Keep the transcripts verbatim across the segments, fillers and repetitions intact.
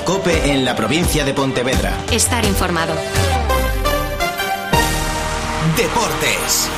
COPE en la provincia de Pontevedra. Estar informado. Deportes.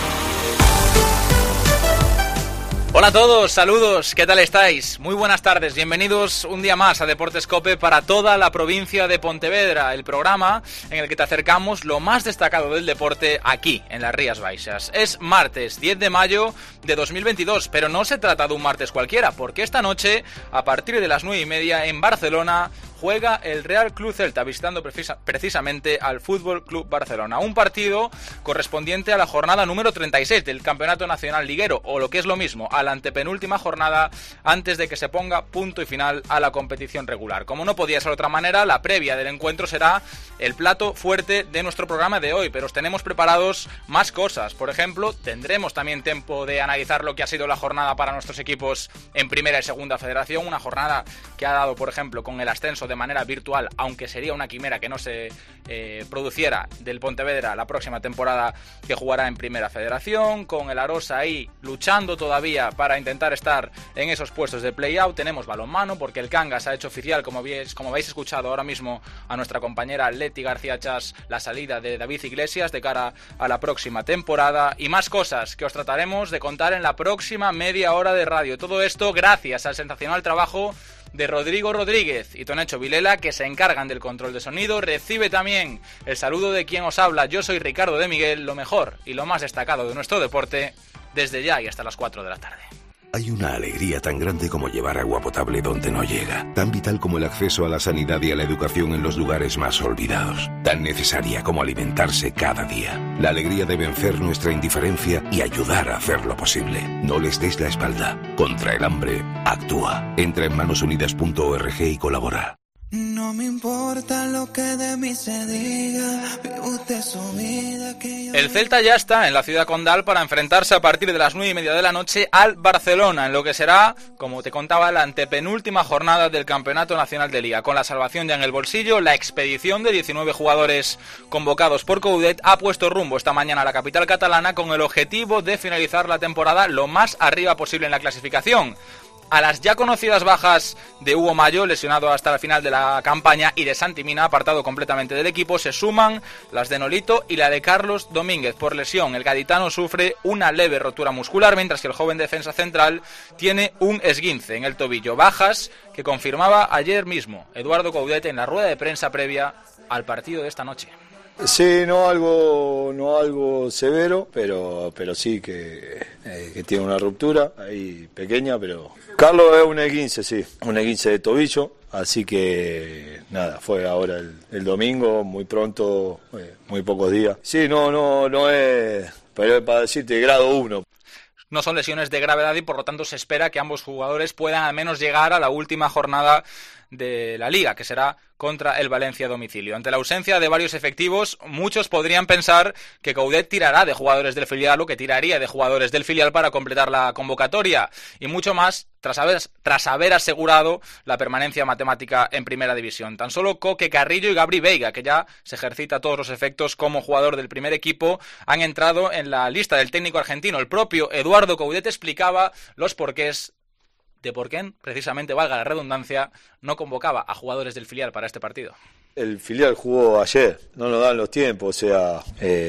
Hola a todos, saludos, ¿qué tal estáis? Muy buenas tardes, bienvenidos un día más a Deportes COPE para toda la provincia de Pontevedra, el programa en el que te acercamos lo más destacado del deporte aquí, en las Rías Baixas. Es martes diez de mayo de dos mil veintidós, pero no se trata de un martes cualquiera, porque esta noche, a partir de las nueve y media en Barcelona, juega el Real Club Celta visitando precisa, precisamente al Fútbol Club Barcelona. Un partido correspondiente a la jornada número treinta y seis del Campeonato Nacional Liguero, o lo que es lo mismo, a la antepenúltima jornada antes de que se ponga punto y final a la competición regular. Como no podía ser de otra manera, la previa del encuentro será el plato fuerte de nuestro programa de hoy, pero os tenemos preparados más cosas. Por ejemplo, tendremos también tiempo de analizar lo que ha sido la jornada para nuestros equipos en Primera y Segunda Federación, una jornada que ha dado, por ejemplo, con el ascenso de manera virtual, aunque sería una quimera que no se eh, produciera, del Pontevedra la próxima temporada, que jugará en Primera Federación, con el Arosa ahí luchando todavía para intentar estar en esos puestos de play-out. Tenemos balonmano, porque el Cangas ha hecho oficial, como habéis, como habéis escuchado ahora mismo a nuestra compañera Leti García Chas, la salida de David Iglesias de cara a la próxima temporada, y más cosas que os trataremos de contar en la próxima media hora de radio. Todo esto gracias al sensacional trabajo de Rodrigo Rodríguez y Tonecho Vilela, que se encargan del control de sonido. Recibe también el saludo de quien os habla. Yo soy Ricardo de Miguel, lo mejor y lo más destacado de nuestro deporte desde ya y hasta las cuatro de la tarde. Hay una alegría tan grande como llevar agua potable donde no llega, tan vital como el acceso a la sanidad y a la educación en los lugares más olvidados, tan necesaria como alimentarse cada día. La alegría de vencer nuestra indiferencia y ayudar a hacerlo posible. No les des la espalda. Contra el hambre, actúa. Entra en manos unidas punto org y colabora. No me importa lo que de mí se diga, me gusta su vida que yo... El Celta ya está en la ciudad condal para enfrentarse a partir de las nueve y media de la noche al Barcelona, en lo que será, como te contaba, la antepenúltima jornada del Campeonato Nacional de Liga. Con la salvación ya en el bolsillo, la expedición de diecinueve jugadores convocados por Coudet ha puesto rumbo esta mañana a la capital catalana con el objetivo de finalizar la temporada lo más arriba posible en la clasificación. A las ya conocidas bajas de Hugo Mayo, lesionado hasta el final de la campaña, y de Santi Mina, apartado completamente del equipo, se suman las de Nolito y la de Carlos Domínguez. Por lesión, el gaditano sufre una leve rotura muscular, mientras que el joven defensa central tiene un esguince en el tobillo. Bajas que confirmaba ayer mismo Eduardo Coudet en la rueda de prensa previa al partido de esta noche. Sí, no algo, no algo severo, pero, pero sí que, eh, que tiene una ruptura ahí pequeña, pero Carlos es un esguince, sí, un esguince de tobillo, así que nada, fue ahora el, el domingo, muy pronto, eh, muy pocos días. Sí, no, no, no es, pero es para decirte grado uno. No son lesiones de gravedad y por lo tanto se espera que ambos jugadores puedan al menos llegar a la última jornada de la Liga, que será contra el Valencia a domicilio. Ante la ausencia de varios efectivos, muchos podrían pensar que Coudet tirará de jugadores del filial o que tiraría de jugadores del filial para completar la convocatoria, y mucho más tras haber, tras haber asegurado la permanencia matemática en Primera División. Tan solo Coque Carrillo y Gabri Veiga, que ya se ejercita a todos los efectos como jugador del primer equipo, han entrado en la lista del técnico argentino. El propio Eduardo Coudet explicaba los porqués de por qué, precisamente, valga la redundancia, no convocaba a jugadores del filial para este partido. El filial jugó ayer, no nos dan los tiempos, o sea,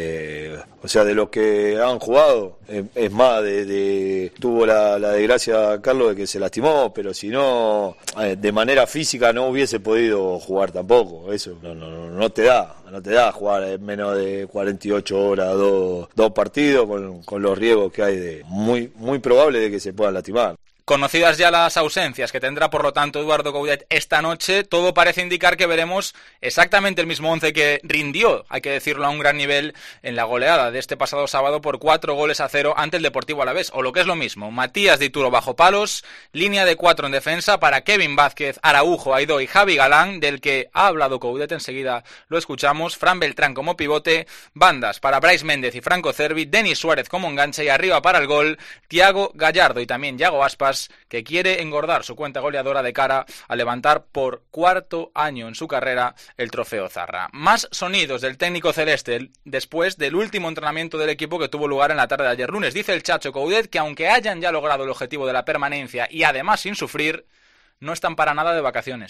eh, o sea, de los que han jugado, eh, es más, de, de, tuvo la, la desgracia Carlos de que se lastimó, pero si no, eh, de manera física no hubiese podido jugar tampoco, eso no, no, no te da, no te da jugar en menos de cuarenta y ocho horas, dos, dos partidos, con, con los riesgos que hay, de muy, muy probable de que se puedan lastimar. Conocidas ya las ausencias que tendrá, por lo tanto, Eduardo Coudet esta noche, todo parece indicar que veremos exactamente el mismo once que rindió, hay que decirlo, a un gran nivel en la goleada de este pasado sábado por cuatro goles a cero ante el Deportivo Alavés, o lo que es lo mismo, Matías Dituro bajo palos, línea de cuatro en defensa para Kevin Vázquez, Araujo, Aidó y Javi Galán, del que ha hablado Coudet, enseguida lo escuchamos, Fran Beltrán como pivote, bandas para Brais Méndez y Franco Cervi, Denis Suárez como enganche y arriba para el gol, Thiago Gallardo y también Yago Aspas, que quiere engordar su cuenta goleadora de cara a levantar por cuarto año en su carrera el trofeo Zarra. Más sonidos del técnico celeste después del último entrenamiento del equipo que tuvo lugar en la tarde de ayer lunes. Dice el Chacho Coudet que aunque hayan ya logrado el objetivo de la permanencia y además sin sufrir, no están para nada de vacaciones.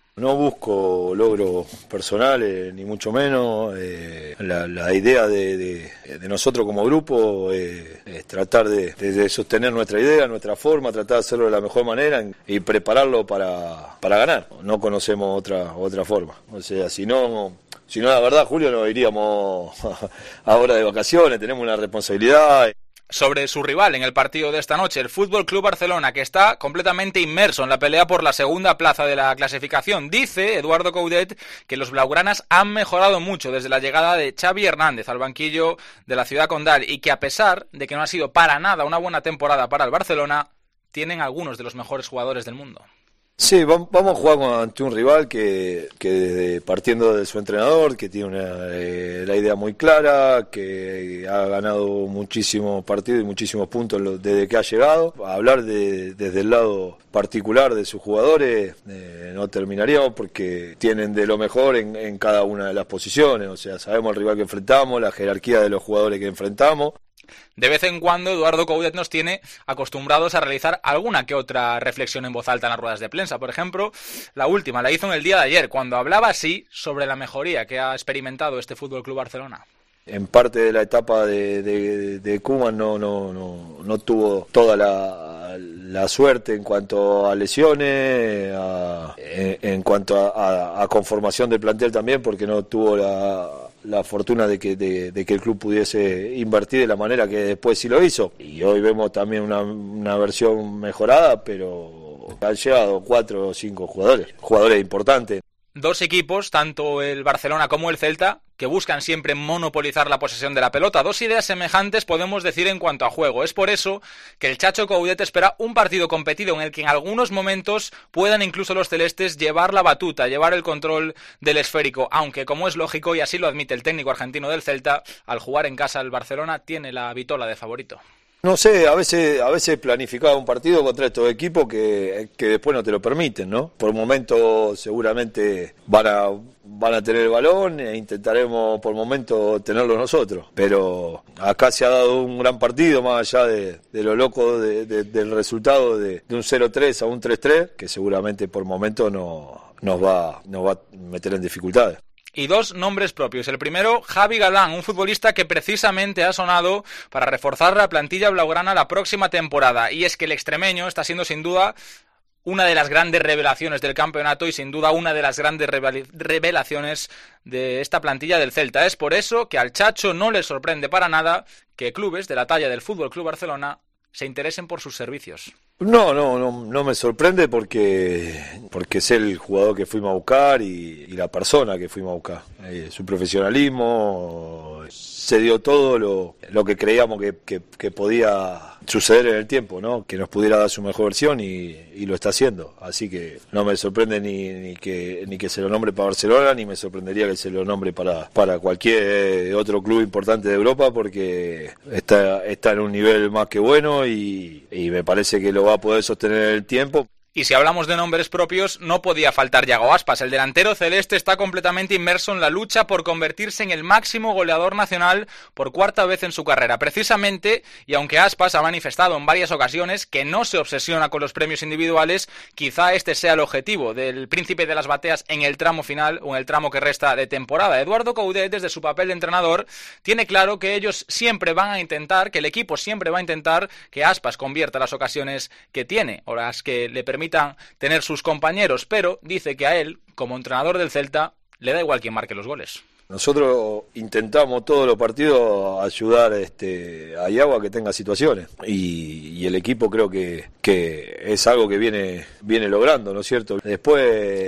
No busco logros personales, ni mucho menos. Eh, la, la idea de, de, de nosotros como grupo eh, es tratar de, de, de sostener nuestra idea, nuestra forma, tratar de hacerlo de la mejor manera y prepararlo para, para ganar. No conocemos otra otra forma. O sea, si no, si no la verdad, Julio, nos iríamos ahora de vacaciones, tenemos una responsabilidad. Sobre su rival en el partido de esta noche, el Fútbol Club Barcelona, que está completamente inmerso en la pelea por la segunda plaza de la clasificación. Dice Eduardo Coudet que los blaugranas han mejorado mucho desde la llegada de Xavi Hernández al banquillo de la Ciudad Condal y que a pesar de que no ha sido para nada una buena temporada para el Barcelona, tienen algunos de los mejores jugadores del mundo. Sí, vamos a jugar ante un rival que, que desde, partiendo de su entrenador, que tiene una, eh, la idea muy clara, que ha ganado muchísimos partidos y muchísimos puntos desde que ha llegado. A hablar de, desde el lado particular de sus jugadores eh, no terminaríamos porque tienen de lo mejor en, en cada una de las posiciones. O sea, sabemos el rival que enfrentamos, la jerarquía de los jugadores que enfrentamos. De vez en cuando Eduardo Coudet nos tiene acostumbrados a realizar alguna que otra reflexión en voz alta en las ruedas de prensa. Por ejemplo, la última la hizo en el día de ayer, cuando hablaba así sobre la mejoría que ha experimentado este Fútbol Club Barcelona. En parte de la etapa de, de, de Koeman no, no, no, no tuvo toda la, la suerte en cuanto a lesiones, a, en, en cuanto a, a, a conformación del plantel también, porque no tuvo la... la fortuna de que, de, de que el club pudiese invertir de la manera que después sí lo hizo. Y hoy vemos también una, una versión mejorada, pero han llegado cuatro o cinco jugadores, jugadores importantes. Dos equipos, tanto el Barcelona como el Celta, que buscan siempre monopolizar la posesión de la pelota. Dos ideas semejantes podemos decir en cuanto a juego. Es por eso que el Chacho Coudet espera un partido competido en el que en algunos momentos puedan incluso los celestes llevar la batuta, llevar el control del esférico, aunque como es lógico y así lo admite el técnico argentino del Celta, al jugar en casa el Barcelona tiene la vitola de favorito. No sé, a veces a veces planificaba un partido contra estos equipos que, que después no te lo permiten, ¿no? Por momento seguramente van a van a tener el balón e intentaremos por momento tenerlo nosotros. Pero acá se ha dado un gran partido, más allá de, de lo loco de, de, del resultado de, de un cero tres a un tres tres, que seguramente por momento no, nos va, nos va a meter en dificultades. Y dos nombres propios. El primero, Javi Galán, un futbolista que precisamente ha sonado para reforzar la plantilla blaugrana la próxima temporada. Y es que el extremeño está siendo sin duda una de las grandes revelaciones del campeonato y sin duda una de las grandes revelaciones de esta plantilla del Celta. Es por eso que al Chacho no le sorprende para nada que clubes de la talla del Fútbol Club Barcelona se interesen por sus servicios. No, no, no, no me sorprende porque porque es el jugador que fuimos a buscar y, y la persona que fuimos a buscar. Eh, su profesionalismo, se dio todo lo, lo que creíamos que, que, que podía suceder en el tiempo, ¿no? Que nos pudiera dar su mejor versión y, y lo está haciendo. Así que no me sorprende ni, ni que ni que se lo nombre para Barcelona, ni me sorprendería que se lo nombre para, para cualquier otro club importante de Europa, porque está, está en un nivel más que bueno y, y me parece que lo va a poder sostener en el tiempo. Y si hablamos de nombres propios, no podía faltar Yago Aspas. El delantero celeste está completamente inmerso en la lucha por convertirse en el máximo goleador nacional por cuarta vez en su carrera. Precisamente, y aunque Aspas ha manifestado en varias ocasiones que no se obsesiona con los premios individuales, quizá este sea el objetivo del príncipe de las bateas en el tramo final o en el tramo que resta de temporada. Eduardo Coudet, desde su papel de entrenador, tiene claro que ellos siempre van a intentar, que el equipo siempre va a intentar que Aspas convierta las ocasiones que tiene o las que le permitan tener sus compañeros, pero dice que a él, como entrenador del Celta, le da igual quién marque los goles. Nosotros intentamos todos los partidos ayudar este, a Iago a que tenga situaciones y, y el equipo creo que, que es algo que viene, viene logrando, ¿no es cierto? Después,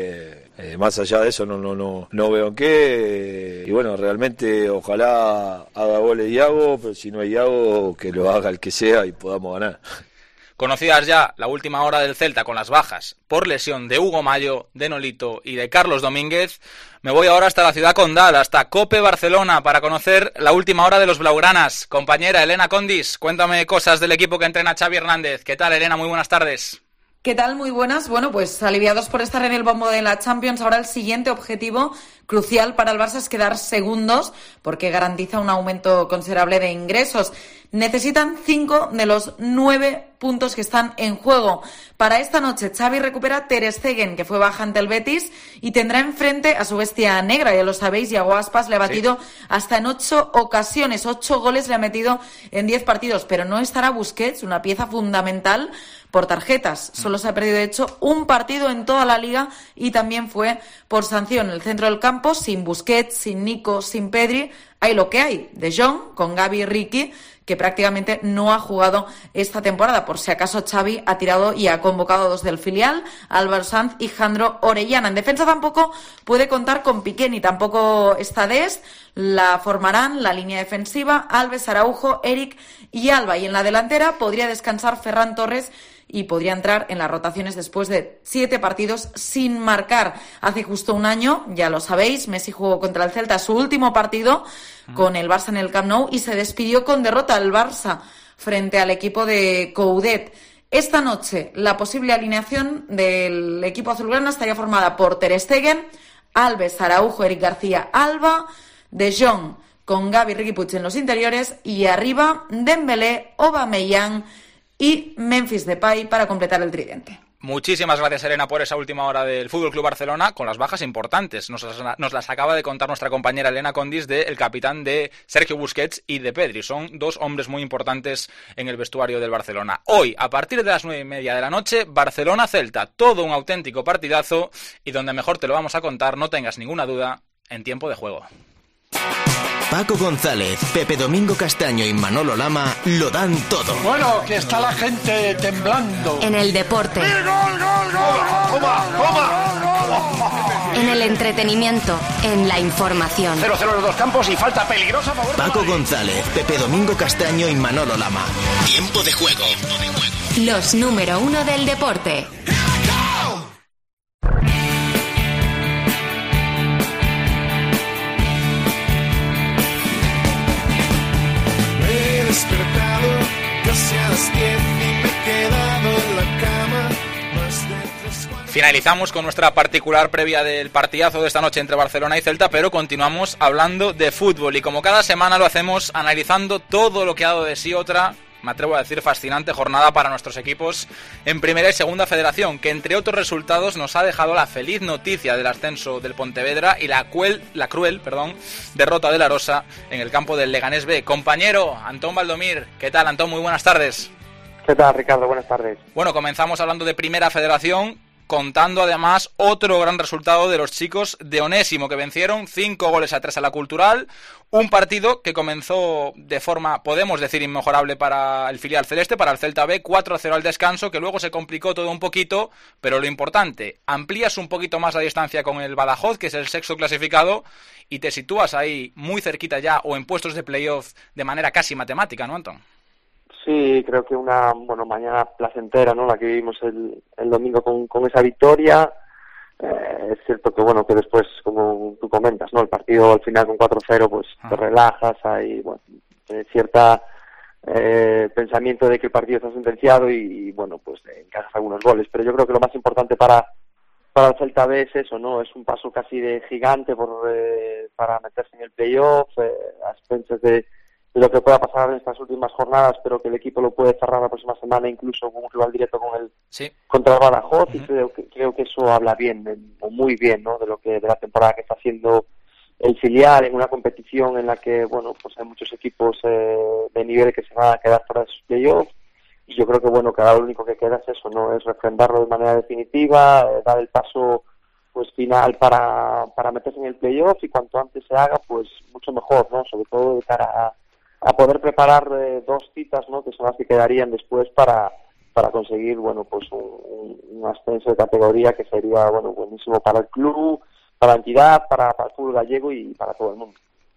eh, más allá de eso, no, no, no, no veo en qué. Y bueno, realmente ojalá haga goles Iago, pero si no hay Iago, que lo haga el que sea y podamos ganar. Conocidas ya la última hora del Celta con las bajas por lesión de Hugo Mayo, de Nolito y de Carlos Domínguez, me voy ahora hasta la Ciudad Condal, hasta Cope Barcelona, para conocer la última hora de los blaugranas. Compañera Elena Condis, cuéntame cosas del equipo que entrena Xavi Hernández. ¿Qué tal, Elena? Muy buenas tardes. ¿Qué tal? Muy buenas. Bueno, pues aliviados por estar en el bombo de la Champions, ahora el siguiente objetivo crucial para el Barça es quedar segundos porque garantiza un aumento considerable de ingresos. Necesitan cinco de los nueve puntos que están en juego. Para esta noche, Xavi recupera Ter Stegen, que fue baja ante el Betis, y tendrá enfrente a su bestia negra, ya lo sabéis, Iago Aspas le ha batido sí. hasta en ocho ocasiones, ocho goles le ha metido en diez partidos, pero no estará Busquets, una pieza fundamental, por tarjetas. Solo se ha perdido, de hecho, un partido en toda la Liga y también fue por sanción. En el centro del campo, sin Busquets, sin Nico, sin Pedri, hay lo que hay. De Jong, con Gavi y Ricky, que prácticamente no ha jugado esta temporada. Por si acaso Xavi ha tirado y ha convocado a dos del filial, Álvaro Sanz y Jandro Orellana. En defensa tampoco puede contar con Piqué, ni tampoco está Dest. La formarán la línea defensiva Alves, Araujo, Eric y Alba. Y en la delantera podría descansar Ferran Torres y podría entrar en las rotaciones después de siete partidos sin marcar. Hace justo un año, ya lo sabéis, Messi jugó contra el Celta su último partido con el Barça en el Camp Nou y se despidió con derrota al Barça frente al equipo de Coudet. Esta noche, la posible alineación del equipo azulgrana estaría formada por Ter Stegen, Alves, Araujo, Eric García, Alba, De Jong con Gavi, Riqui Puig en los interiores y arriba Dembélé, Aubameyang y Memphis Depay para completar el tridente. Muchísimas gracias, Elena, por esa última hora del F C Barcelona, con las bajas importantes. Nos las, nos las acaba de contar nuestra compañera Elena Condis, del capitán de Sergio Busquets y de Pedri. Son dos hombres muy importantes en el vestuario del Barcelona. Hoy, a partir de las nueve y media de la noche, Barcelona-Celta. Todo un auténtico partidazo y donde mejor te lo vamos a contar, no tengas ninguna duda, en tiempo de juego. Paco González, Pepe Domingo Castaño y Manolo Lama lo dan todo. Bueno, que está la gente temblando. En el deporte. ¡Gol, gol, gol! ¡Toma, toma! En el entretenimiento, en la información. cero cero en los dos campos y falta peligrosa a favor. Paco González, Pepe Domingo Castaño y Manolo Lama. Tiempo de juego. Los número uno del deporte. Despertado casi a las diez y me he quedado en la cama más de tres cuartos. Finalizamos con nuestra particular previa del partidazo de esta noche entre Barcelona y Celta, pero continuamos hablando de fútbol y como cada semana lo hacemos analizando todo lo que ha dado de sí otra, me atrevo a decir, fascinante jornada para nuestros equipos en Primera y Segunda Federación, que entre otros resultados nos ha dejado la feliz noticia del ascenso del Pontevedra y la cruel, la cruel perdón, derrota del Arosa en el campo del Leganés B. Compañero Antón Valdomir, ¿qué tal, Antón? Muy buenas tardes. ¿Qué tal, Ricardo? Buenas tardes. Bueno, comenzamos hablando de Primera Federación, contando además otro gran resultado de los chicos de Onésimo, que vencieron cinco goles a tres a la Cultural, un partido que comenzó de forma, podemos decir, inmejorable para el filial celeste, para el Celta B, cuatro a cero al descanso, que luego se complicó todo un poquito, pero lo importante, amplías un poquito más la distancia con el Badajoz, que es el sexto clasificado, y te sitúas ahí muy cerquita ya, o en puestos de playoff de manera casi matemática, ¿no, Antón? Sí, creo que una bueno mañana placentera, ¿no? La que vivimos el, el domingo con, con esa victoria. Eh, es cierto que bueno que después, como tú comentas, ¿no? El partido al final con cuatro cero, pues ah. te relajas, hay bueno eh, cierta eh, pensamiento de que el partido está sentenciado y, y bueno pues eh, encajas algunos goles. Pero yo creo que lo más importante para para el Celta B es eso, ¿no? Es un paso casi de gigante por eh, para meterse en el playoff, eh, a expensas de de lo que pueda pasar en estas últimas jornadas, pero que el equipo lo puede cerrar la próxima semana, incluso con un rival directo con el sí. contra el Badajoz, uh-huh. y creo que creo que eso habla bien, de, o muy bien, ¿no? De lo que de la temporada que está haciendo el filial en una competición en la que, bueno, pues hay muchos equipos eh, de nivel que se van a quedar fuera de sus playoffs, y yo creo que bueno, que ahora lo único que queda es eso, ¿no? Es refrendarlo de manera definitiva, eh, dar el paso pues final para para meterse en el playoff, y cuanto antes se haga, pues mucho mejor, ¿no? Sobre todo de cara a a poder preparar eh, dos citas, ¿no? Que son las que quedarían después para para conseguir, bueno, pues un, un ascenso de categoría que sería, bueno, buenísimo para el club, para la entidad, para, para el fútbol gallego y para todo el mundo.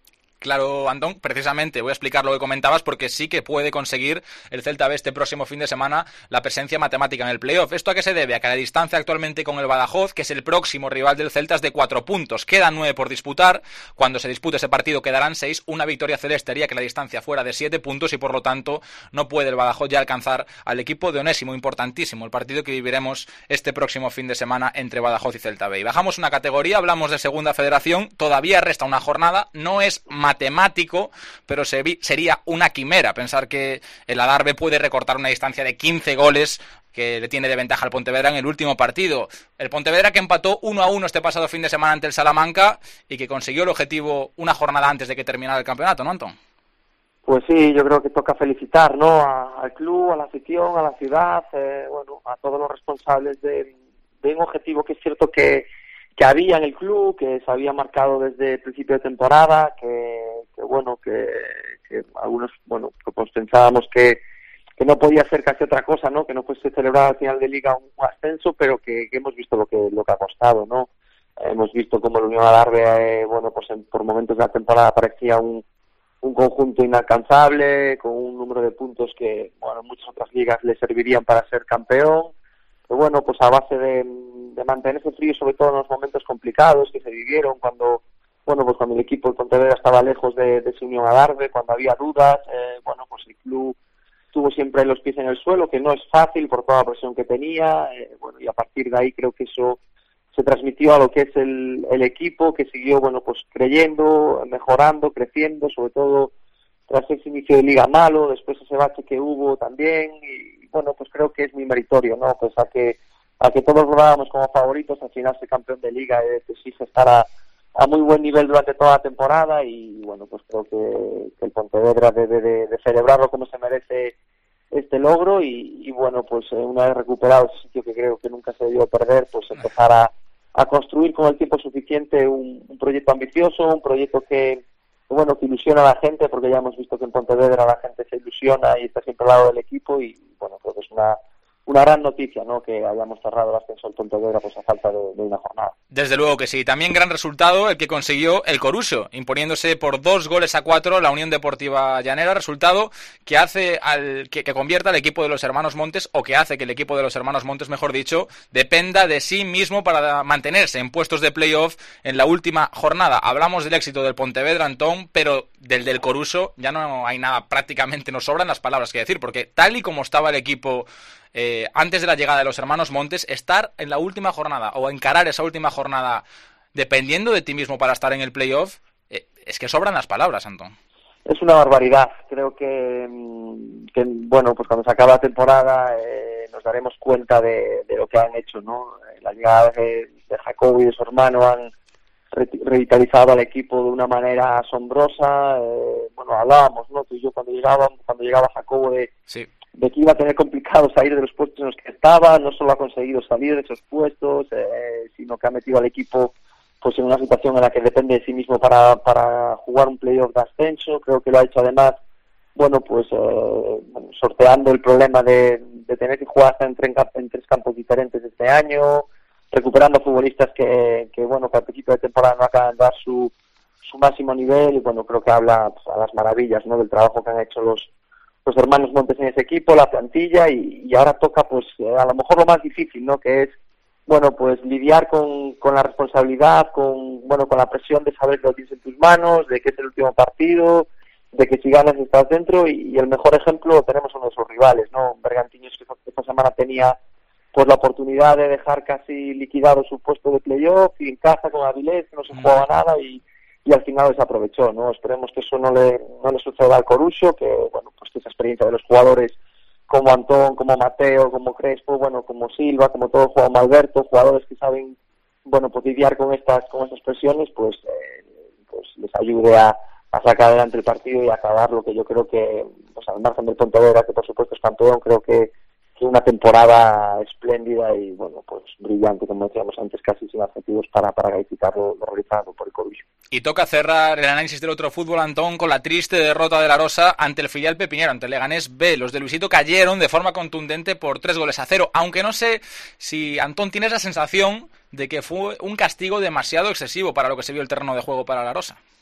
claro, Antón, precisamente voy a explicar lo que comentabas porque sí que puede conseguir el Celta B este próximo fin de semana la presencia matemática en el playoff. ¿Esto a qué se debe? A que la distancia actualmente con el Badajoz, que es el próximo rival del Celta, es de cuatro puntos. Quedan nueve por disputar. Cuando se dispute ese partido quedarán seis. Una victoria celeste haría que la distancia fuera de siete puntos y por lo tanto no puede el Badajoz ya alcanzar al equipo de Onésimo, importantísimo, el partido que viviremos este próximo fin de semana entre Badajoz y Celta B. Y bajamos una categoría, hablamos de Segunda Federación, todavía resta una jornada, no es matemático, pero se vi, sería una quimera pensar que el Adarve puede recortar una distancia de quince goles que le tiene de ventaja al Pontevedra en el último partido. El Pontevedra que empató uno a uno este pasado fin de semana ante el Salamanca y que consiguió el objetivo una jornada antes de que terminara el campeonato, ¿no, Antón? Pues sí, yo creo que toca felicitar, ¿no? A, al club, a la afición, a la ciudad, eh, bueno, a todos los responsables de, de un objetivo que es cierto que, que había en el club, que se había marcado desde el principio de temporada, que, que bueno, que, que algunos, bueno, pues pensábamos que, que no podía ser casi otra cosa, ¿no? Que no fuese celebrar al final de Liga un ascenso, pero que, que hemos visto lo que lo que ha costado, ¿no? Eh, hemos visto cómo la Unión Adarve, eh, bueno, pues en, por momentos de la temporada parecía un un conjunto inalcanzable, con un número de puntos que, bueno, en muchas otras ligas le servirían para ser campeón, pero bueno, pues a base de, de mantenerse frío, sobre todo en los momentos complicados que se vivieron, cuando, bueno, pues cuando el equipo de Pontevedra estaba lejos de, de su Unión Adarve, cuando había dudas, eh, bueno, pues el club tuvo siempre los pies en el suelo, que no es fácil por toda la presión que tenía, eh, bueno, y a partir de ahí creo que eso se transmitió a lo que es el, el equipo, que siguió, bueno, pues creyendo, mejorando, creciendo, sobre todo tras ese inicio de liga malo, después ese bache que hubo también, y bueno, pues creo que es muy meritorio, ¿no? Pues a que a que todos rodábamos como favoritos, al final ser campeón de liga eh, te exige estar a, a muy buen nivel durante toda la temporada, y bueno, pues creo que, que el Pontevedra debe de, de celebrarlo como se merece este logro, y, y bueno, pues eh, una vez recuperado ese sitio que creo que nunca se debió perder, pues empezar a a construir con el tiempo suficiente un, un proyecto ambicioso, un proyecto que, que, bueno, que ilusiona a la gente, porque ya hemos visto que en Pontevedra la gente se ilusiona y está siempre al lado del equipo, y bueno, creo que es una una gran noticia, ¿no? Que hayamos cerrado el ascenso del Pontevedra pues a falta de, de una jornada. Desde luego que sí. También gran resultado el que consiguió el Coruso, imponiéndose por dos goles a cuatro la Unión Deportiva Llanera, resultado que hace al que, que convierta al equipo de los hermanos Montes, o que hace que el equipo de los hermanos Montes, mejor dicho, dependa de sí mismo para mantenerse en puestos de playoff en la última jornada. Hablamos del éxito del Pontevedra, Antón, pero del del Coruso ya no hay nada, prácticamente nos sobran las palabras que decir, porque tal y como estaba el equipo Eh, antes de la llegada de los hermanos Montes, estar en la última jornada o encarar esa última jornada dependiendo de ti mismo para estar en el playoff, eh, es que sobran las palabras, Antón. Es una barbaridad. Creo que, que bueno, pues cuando se acaba la temporada eh, nos daremos cuenta de, de lo que han hecho, ¿no? La llegada de, de Jacobo y de su hermano han re revitalizado al equipo de una manera asombrosa. Eh, bueno, hablábamos, ¿no? Tú y yo cuando llegaba, cuando llegaba Jacobo de... Sí. de que iba a tener complicado salir de los puestos en los que estaba, no solo ha conseguido salir de esos puestos, eh, sino que ha metido al equipo pues en una situación en la que depende de sí mismo para, para jugar un playoff de ascenso. Creo que lo ha hecho además, bueno, pues eh, sorteando el problema de, de tener que jugar hasta en, en tres campos diferentes este año, recuperando futbolistas que, que bueno, que al principio de temporada no acaban de dar su, su máximo nivel, y bueno, creo que habla pues, a las maravillas, ¿no?, del trabajo que han hecho los los hermanos Montes en ese equipo, la plantilla, y, y ahora toca pues a lo mejor lo más difícil, ¿no?, que es, bueno, pues lidiar con, con la responsabilidad, con, bueno, con la presión de saber que lo tienes en tus manos, de que es el último partido, de que si ganas estás dentro, y, y el mejor ejemplo lo tenemos en nuestros rivales, ¿no? Bergantiños, que esta semana tenía pues la oportunidad de dejar casi liquidado su puesto de playoff, y en casa con Avilés, que no se jugaba nada, y y al final desaprovechó, ¿no? Esperemos que eso no le no le suceda al Coruso, que, bueno, pues esa experiencia de los jugadores como Antón, como Mateo, como Crespo, bueno, como Silva, como todo Juan Alberto, jugadores que saben, bueno, pues lidiar con estas con estas presiones, pues eh, pues les ayude a, a sacar adelante el partido y a acabar lo que yo creo que, pues al margen del Pontevedra, que por supuesto es campeón, creo que que una temporada espléndida y, bueno, pues brillante, como decíamos antes, casi sin adjetivos para, para calificar lo, lo realizado por el Coruso. Y toca cerrar el análisis del otro fútbol, Antón, con la triste derrota de la Rosa ante el filial pepinero, ante el Leganés B. Los de Luisito cayeron de forma contundente por tres goles a cero, aunque no sé si, Antón, tienes la sensación de que fue un castigo demasiado excesivo para lo que se vio el terreno de juego para la Rosa.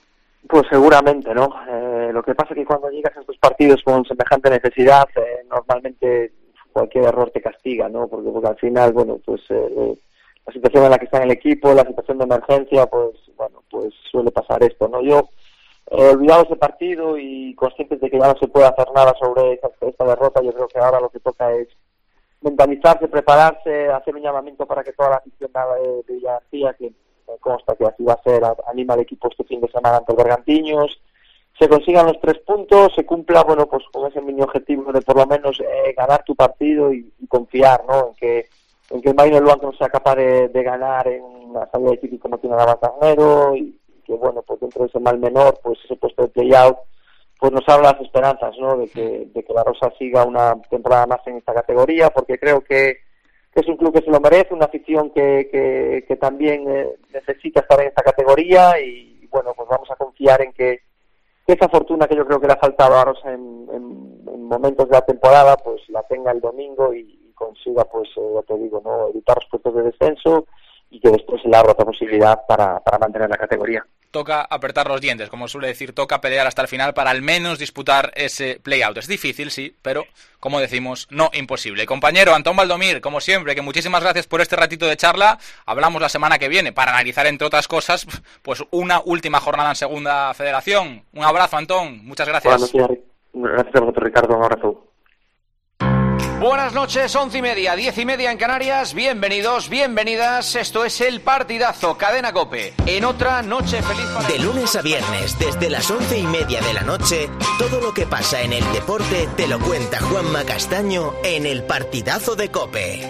Pues seguramente, ¿no? Eh, lo que pasa es que cuando llegas a estos partidos con semejante necesidad, eh, normalmente cualquier error te castiga, ¿no? Porque, porque al final, bueno, pues eh, la situación en la que está en el equipo, la situación de emergencia, pues, bueno, pues suele pasar esto, ¿no? Yo he eh, olvidado ese partido y conscientes de que ya no se puede hacer nada sobre esta, esta derrota, yo creo que ahora lo que toca es mentalizarse, prepararse, hacer un llamamiento para que toda la afición de, de Villarcía, que me consta que así va a ser, anima al equipo este fin de semana ante el Bergantiños, se consigan los tres puntos, se cumpla, bueno, pues con ese mini objetivo de por lo menos eh, ganar tu partido y, y confiar, ¿no? En que en que el Marino Luan no sea capaz de, de ganar en la salida difícil como tiene la Batanero y, y que, bueno, pues dentro de ese mal menor, pues ese puesto de play-out, pues nos habla las esperanzas, ¿no? De que, de que la Rosa siga una temporada más en esta categoría, porque creo que es un club que se lo merece, una afición que, que, que también eh, necesita estar en esta categoría y, bueno, pues vamos a confiar en que esa fortuna que yo creo que le ha faltado a Rosa en, en, en momentos de la temporada, pues la tenga el domingo y, y consiga, pues, eh, ya te digo, no evitar los puestos de descenso y que después se le abra otra posibilidad para, para mantener la categoría. Toca apretar los dientes, como suele decir, toca pelear hasta el final para al menos disputar ese play-out. Es difícil, sí, pero, como decimos, no imposible. Compañero Antón Valdomir, como siempre, que muchísimas gracias por este ratito de charla. Hablamos la semana que viene para analizar, entre otras cosas, pues una última jornada en Segunda Federación. Un abrazo, Antón. Muchas gracias. Bueno, gracias a vosotros, Ricardo. Un abrazo. Buenas noches, once y media, diez y media en Canarias. Bienvenidos, bienvenidas. Esto es El Partidazo, Cadena COPE. En otra noche feliz para... De lunes a viernes, desde las once y media de la noche, todo lo que pasa en el deporte te lo cuenta Juanma Castaño en El Partidazo de COPE.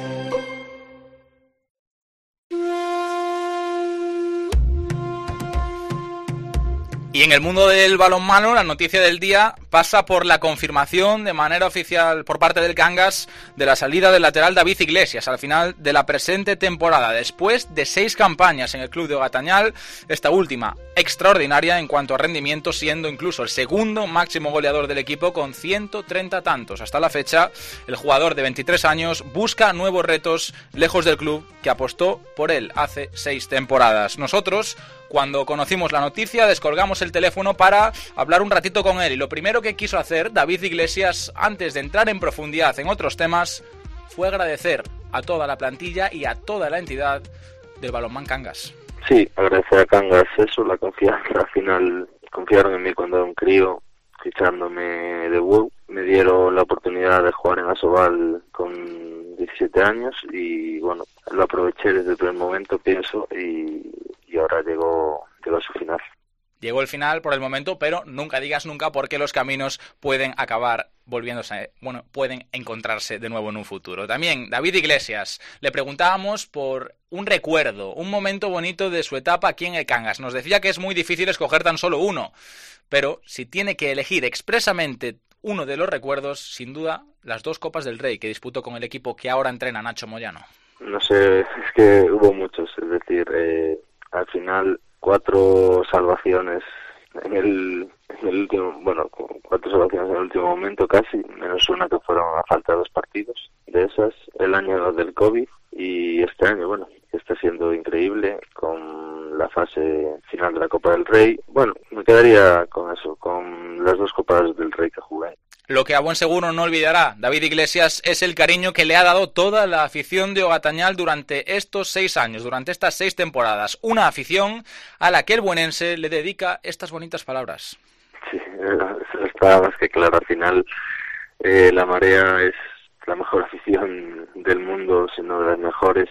Y en el mundo del balonmano, la noticia del día pasa por la confirmación de manera oficial por parte del Cangas de la salida del lateral David Iglesias al final de la presente temporada, después de seis campañas en el club de Ogatañal, esta última extraordinaria en cuanto a rendimiento, siendo incluso el segundo máximo goleador del equipo con ciento treinta tantos. Hasta la fecha, el jugador de veintitrés años busca nuevos retos lejos del club que apostó por él hace seis temporadas. Nosotros, cuando conocimos la noticia, descolgamos el teléfono para hablar un ratito con él y lo primero que quiso hacer David Iglesias, antes de entrar en profundidad en otros temas, fue agradecer a toda la plantilla y a toda la entidad del balonmán Cangas. Sí, agradecer a Cangas eso, la confianza. Al final confiaron en mí cuando era un crío, fichándome de W U. Me dieron la oportunidad de jugar en Asobal con diecisiete años y bueno, lo aproveché desde el primer momento, pienso, y, y ahora llegó, llegó a su final. Llegó el final por el momento, pero nunca digas nunca porque los caminos pueden acabar volviéndose, bueno, pueden encontrarse de nuevo en un futuro. También David Iglesias, le preguntábamos por un recuerdo, un momento bonito de su etapa aquí en el Cangas. Nos decía que es muy difícil escoger tan solo uno, pero si tiene que elegir expresamente uno de los recuerdos, sin duda, las dos Copas del Rey que disputó con el equipo que ahora entrena Nacho Moyano. No sé, es que hubo muchos, es decir, eh, al final cuatro salvaciones en el, en el último, bueno, cuatro salvaciones en el último momento casi, menos una que fueron a falta de dos partidos de esas, el año del COVID y este año, bueno, está siendo increíble con la fase final de la Copa del Rey. Bueno, me quedaría con eso, con las dos Copas del Rey que jugué. Lo que a buen seguro no olvidará David Iglesias es el cariño que le ha dado toda la afición de Ogatañal durante estos seis años, durante estas seis temporadas. Una afición a la que el buenense le dedica estas bonitas palabras. Sí, eso está más que claro. Al final, eh, la Marea es la mejor afición del mundo, sino de las mejores,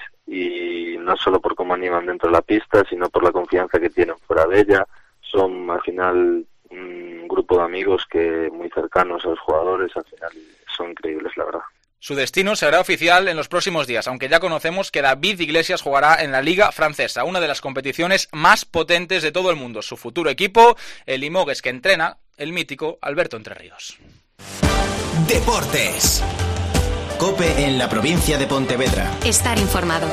y no solo por cómo animan dentro de la pista, sino por la confianza que tienen fuera de ella. Son, al final, un grupo de amigos que muy cercanos a los jugadores, al final son increíbles, la verdad. Su destino será oficial en los próximos días, aunque ya conocemos que David Iglesias jugará en la Liga Francesa, una de las competiciones más potentes de todo el mundo. Su futuro equipo, el Limoges, que entrena el mítico Alberto Entre Ríos. Deportes. COPE en la provincia de Pontevedra. Estar informado.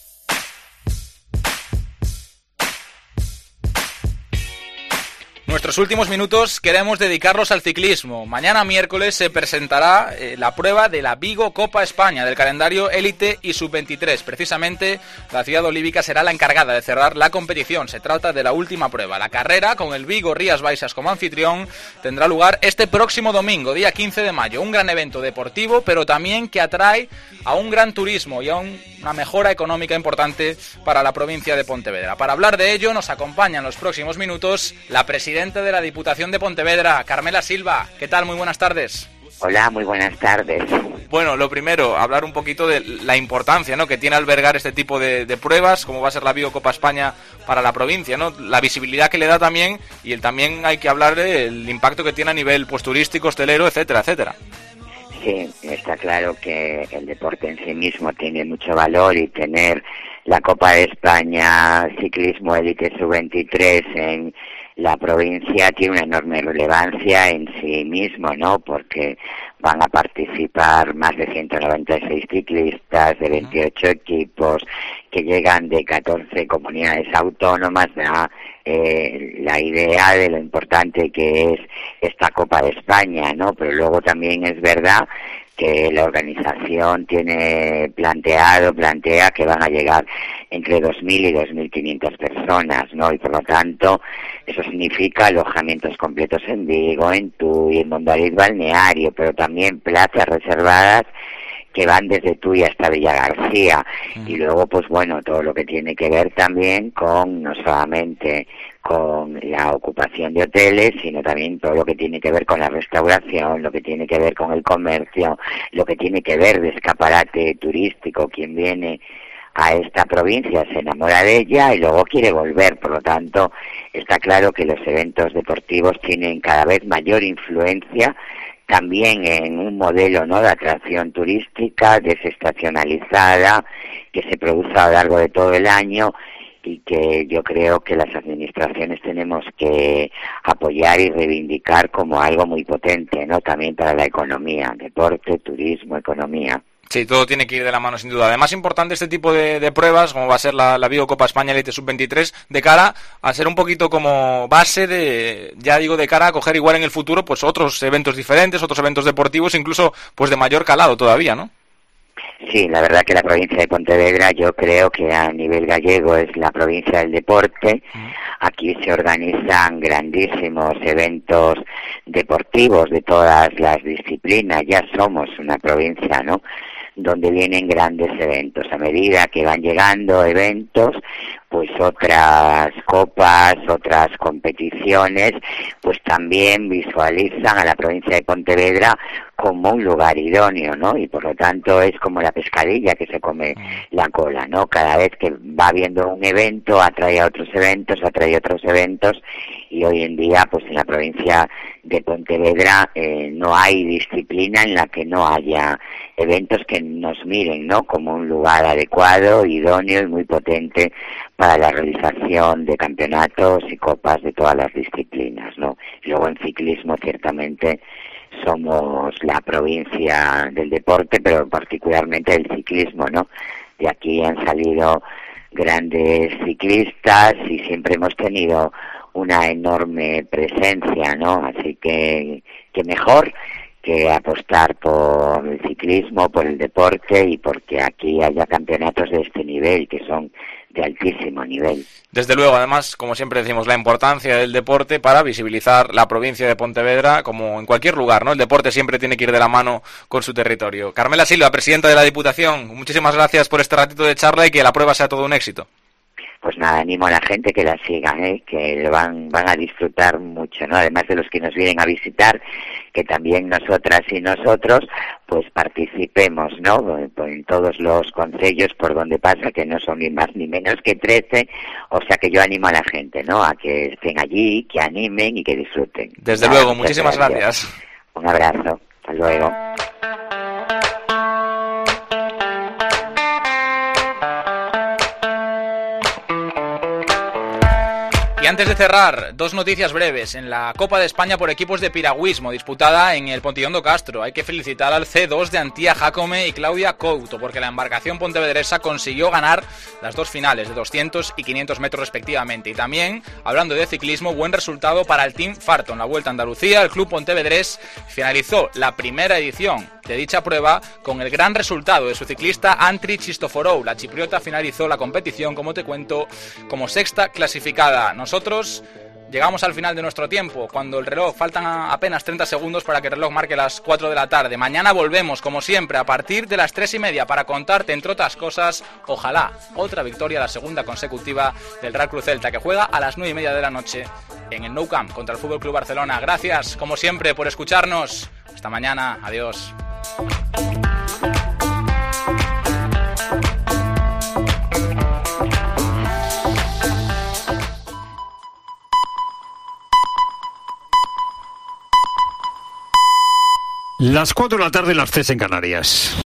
Nuestros nuestros últimos minutos queremos dedicarlos al ciclismo. Mañana miércoles se presentará eh, la prueba de la Vigo Copa España del calendario élite y sub veintitrés. Precisamente la ciudad olívica será la encargada de cerrar la competición. Se trata de la última prueba. La carrera, con el Vigo Rías Baixas como anfitrión, tendrá lugar este próximo domingo, día quince de mayo. Un gran evento deportivo, pero también que atrae a un gran turismo y a un, una mejora económica importante para la provincia de Pontevedra. Para hablar de ello nos acompaña en los próximos minutos la presidenta de la Diputación de Pontevedra, Carmela Silva. ¿Qué tal? Muy buenas tardes. Hola, muy buenas tardes. Bueno, lo primero, hablar un poquito de la importancia, ¿no?, que tiene albergar este tipo de, de pruebas, como va a ser la Vigo Copa España para la provincia, ¿no? La visibilidad que le da también, y el, también hay que hablar del impacto que tiene a nivel pues turístico, hostelero, etcétera, etcétera. Sí, está claro que el deporte en sí mismo tiene mucho valor, y tener la Copa de España Ciclismo Élite sub veintitrés en la provincia tiene una enorme relevancia en sí mismo, ¿no? Porque van a participar más de ciento noventa y seis ciclistas de veintiocho equipos que llegan de catorce comunidades autónomas. ¿No? Eh, la idea de lo importante que es esta Copa de España, ¿no? Pero luego también es verdad que la organización tiene planteado, plantea que van a llegar entre dos mil y dos mil quinientas personas, ¿no? Y por lo tanto, eso significa alojamientos completos en Vigo, en Tui, en Mondariz Balneario, pero también plazas reservadas que van desde Tui hasta Villa García. Y luego, pues bueno, todo lo que tiene que ver también con, no solamente con la ocupación de hoteles, sino también todo lo que tiene que ver con la restauración, lo que tiene que ver con el comercio, lo que tiene que ver de escaparate turístico. Quien viene a esta provincia se enamora de ella y luego quiere volver. Por lo tanto, está claro que los eventos deportivos tienen cada vez mayor influencia también en un modelo, ¿no?, de atracción turística desestacionalizada que se produce a lo largo de todo el año, y que yo creo que las administraciones tenemos que apoyar y reivindicar como algo muy potente, ¿no?, también para la economía, deporte, turismo, economía. Sí, todo tiene que ir de la mano, sin duda. Además, importante este tipo de, de pruebas, como va a ser la, la Vigo Copa España Elite sub veintitrés, de cara a ser un poquito como base de, ya digo, de cara a coger igual en el futuro, pues otros eventos diferentes, otros eventos deportivos, incluso pues de mayor calado todavía, ¿no? Sí, la verdad que la provincia de Pontevedra, yo creo que a nivel gallego es la provincia del deporte. Aquí se organizan grandísimos eventos deportivos de todas las disciplinas. Ya somos una provincia, ¿no?, donde vienen grandes eventos. A medida que van llegando eventos, pues otras copas, otras competiciones, pues también visualizan a la provincia de Pontevedra como un lugar idóneo, ¿no? Y por lo tanto es como la pescadilla que se come la cola, ¿no? Cada vez que va habiendo un evento, atrae a otros eventos, atrae a otros eventos, y hoy en día, pues en la provincia de Pontevedra eh, no hay disciplina en la que no haya eventos que nos miren, ¿no?, como un lugar adecuado, idóneo y muy potente para la realización de campeonatos y copas de todas las disciplinas, ¿no? Y luego en ciclismo, ciertamente, somos la provincia del deporte, pero particularmente del ciclismo, ¿no? De aquí han salido grandes ciclistas y siempre hemos tenido una enorme presencia, ¿no? Así que, que mejor que apostar por el ciclismo, por el deporte, y porque aquí haya campeonatos de este nivel, que son de altísimo nivel. Desde luego, además, como siempre decimos, la importancia del deporte para visibilizar la provincia de Pontevedra, como en cualquier lugar, ¿no? El deporte siempre tiene que ir de la mano con su territorio. Carmela Silva, presidenta de la Diputación, muchísimas gracias por este ratito de charla y que la prueba sea todo un éxito. Pues nada, animo a la gente que la siga, ¿eh? Que lo van, van a disfrutar mucho, ¿no? Además de los que nos vienen a visitar, que también nosotras y nosotros, pues participemos, ¿no? En todos los concellos por donde pasa, que no son ni más ni menos que trece, o sea que yo animo a la gente, ¿no?, a que estén allí, que animen y que disfruten. Desde nada, luego, muchísimas gracias. gracias. Un abrazo, hasta luego. Y antes de cerrar, dos noticias breves. En la Copa de España por equipos de piragüismo, disputada en el Pontillondo Castro, hay que felicitar al C dos de Antía Jacome y Claudia Couto, porque la embarcación pontevedresa consiguió ganar las dos finales de doscientos y quinientos metros respectivamente. Y también, hablando de ciclismo, buen resultado para el Team Farton. La Vuelta a Andalucía, el club pontevedrés finalizó la primera edición de dicha prueba con el gran resultado de su ciclista Antri Chistoforou. La chipriota finalizó la competición, como te cuento, como sexta clasificada. Nosotros llegamos al final de nuestro tiempo, cuando el reloj faltan apenas treinta segundos para que el reloj marque las cuatro de la tarde. Mañana volvemos, como siempre, a partir de las tres y media para contarte, entre otras cosas, ojalá, otra victoria, la segunda consecutiva del Real Cruz Celta, que juega a las nueve y media de la noche en el Nou Camp contra el Fútbol Club Barcelona. Gracias, como siempre, por escucharnos. Hasta mañana. Adiós. Las cuatro de la tarde, las tres en Canarias.